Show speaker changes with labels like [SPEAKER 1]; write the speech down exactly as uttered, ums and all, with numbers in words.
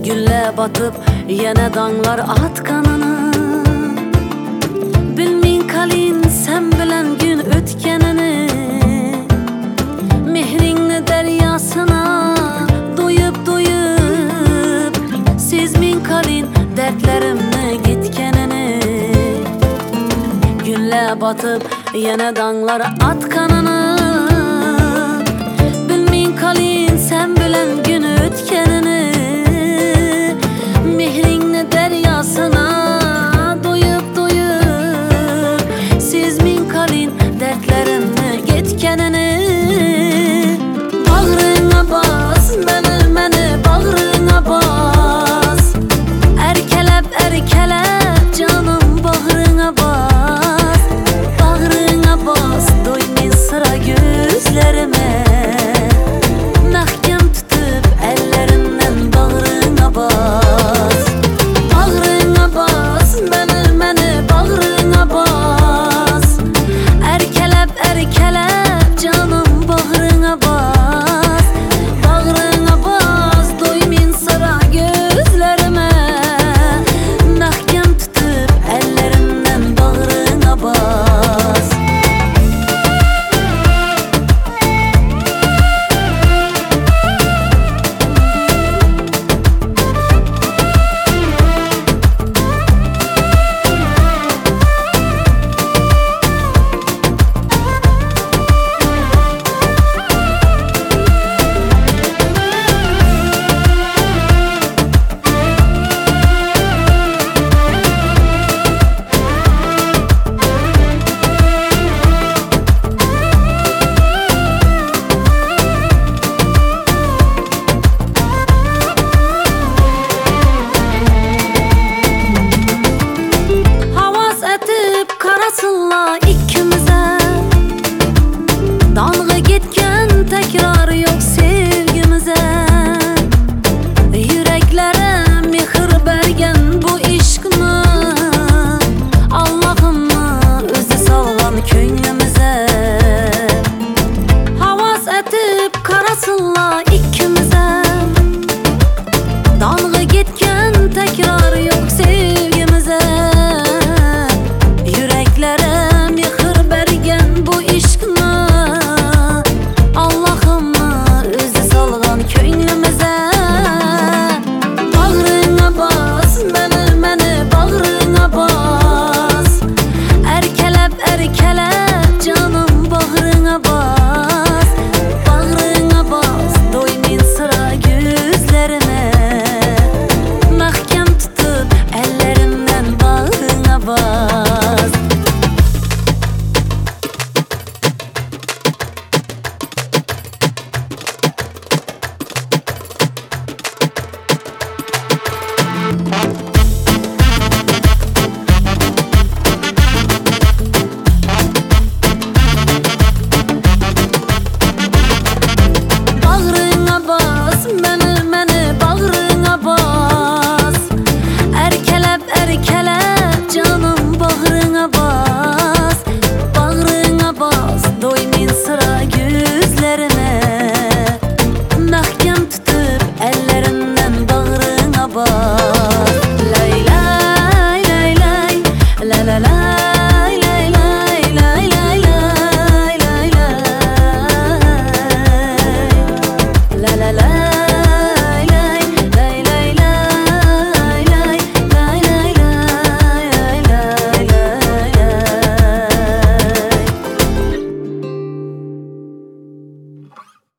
[SPEAKER 1] Gülle batıp yine danglar atkanını. Bilmin kalin sen bilen gün ötkenini. Mehrinni deryasına doyup doyup sizmin kalin dertlerimni gitkenini. Gülle batıp yine danglar atkanını. Bilmin kalin sen bilen gün ötkenini. Mehrinni deryasına doyup doyup sizmin kalin dertlerimni gitkenini. Bağrına bas meni meni bağrına bas. Erkelep erkelep canım bağrına bas. Bağrına bas doymin sıra gözlerime. Mahkem tutup ellerinden bağrına bas. Bağrına bas meni meni bağrına bas. Erkelep erkelep canım bağrına bas. Bağrına bas doymin sıra gözlerime. Mahkem tutup ellerinden bağrına bas. Karasınlar